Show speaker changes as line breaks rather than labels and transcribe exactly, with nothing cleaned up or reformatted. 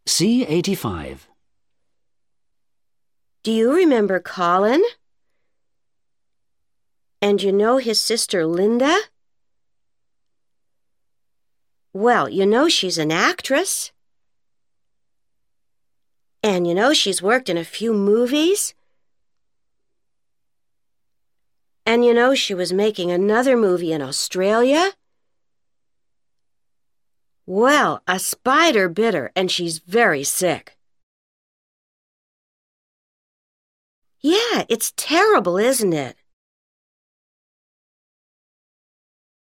C eighty-five.
Do you remember Colin? And you know his sister Linda? Well, you know she's an actress. And you know she's worked in a few movies. And you know she was making another movie in Australia. Well, a spider bit her, and she's very sick. Yeah, it's terrible, isn't it?